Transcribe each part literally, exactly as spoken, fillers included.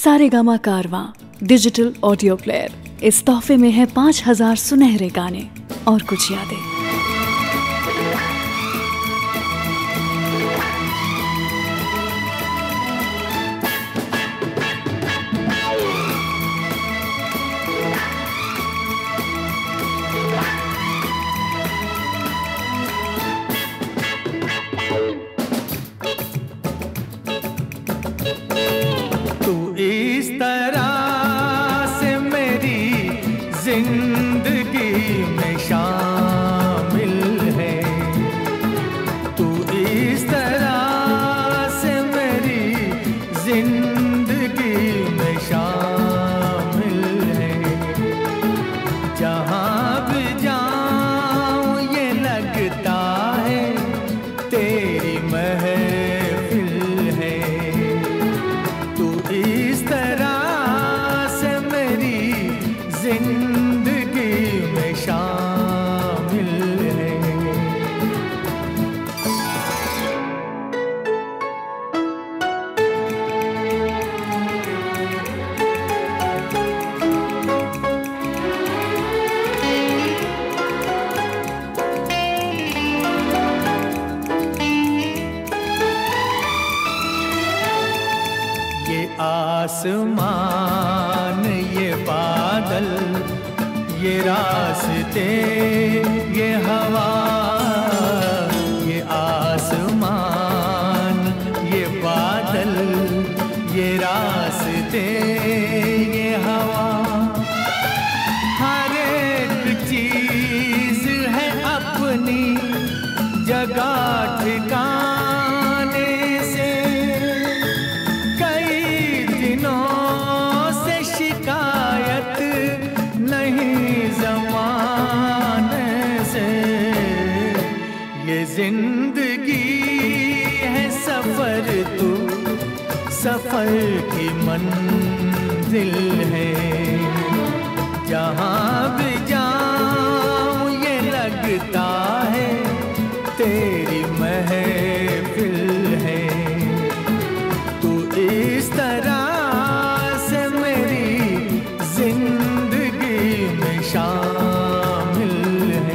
सारेगामा कारवां digital audio player. इस तोहफे में है पाँच हजार सुनहरे गाने और कुछ यादें। इस तरह से मेरी जिंदगी में शामिल है, तू इस तरह से मेरी जिंदगी में शामिल है। जहाँ भी जाऊँ ये लगता है तेरी महफिल है। इस तरह से मेरी जिंदगी में शामिल है। ये आसमान, ये बादल, ये रास्ते, ये हवा। ये आसमान, ये बादल, ये रास्ते, ये हवा। हर एक चीज है अपनी जगह ठिकाने से। ये जिंदगी है सफर, तू सफर की मंजिल है। जहाँ भी जाऊँ ये लगता है तेरी महफिल है। तू इस तरह से मेरी जिंदगी में शामिल है।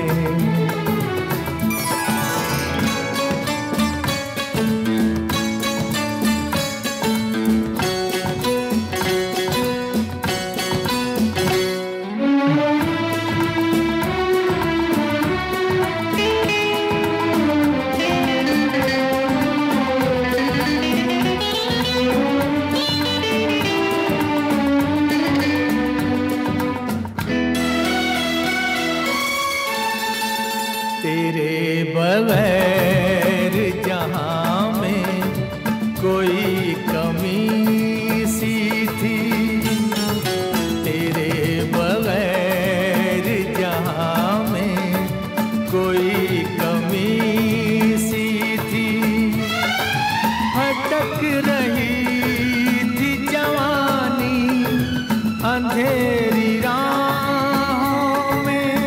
तेरे बगैर जहाँ में कोई कमी सी थी। तेरे बगैर जहाँ में कोई कमी सी थी। भटक रही थी जवानी अंधेरी राहों में।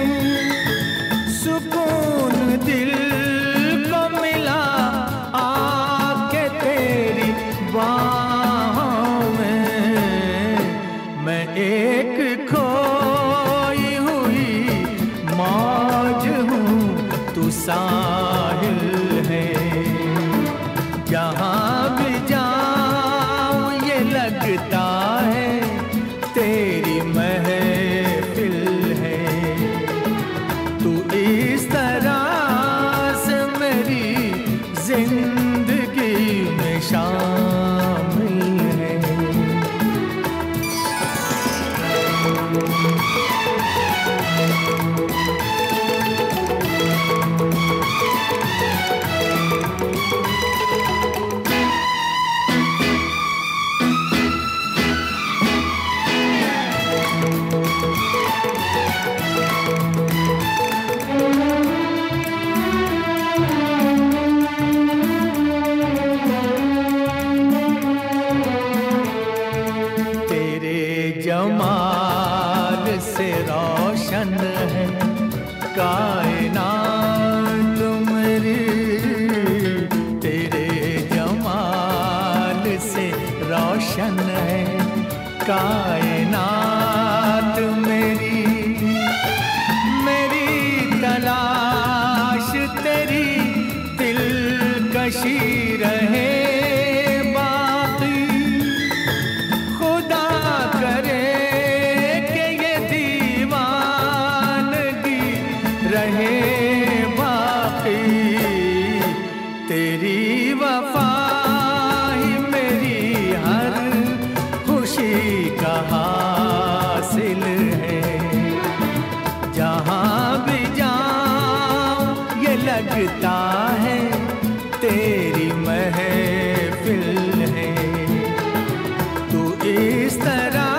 सुकून दिल को मिला आके तेरी बाहों में। मैं एक खोई हुई मौज हूँ, तू साहिल है। जहाँ भी जाऊँ ये लगता है तेरी महफिल है। तू इस तरह से मेरी जिंदगी में शामिल है। जमाल से रोशन है कायनात मेरी। तेरे जमाल से रोशन है कायनात मेरी, मेरी तलाश तेरी दिलकशी रहे बाकी। खुदा करे कि ये दीवानगी रहे बाकी। तेरी वफा ही मेरी हर खुशी का हासिल है। जहाँ भी जाऊं ये लगता है तेरी महफिल है। तू इस तरह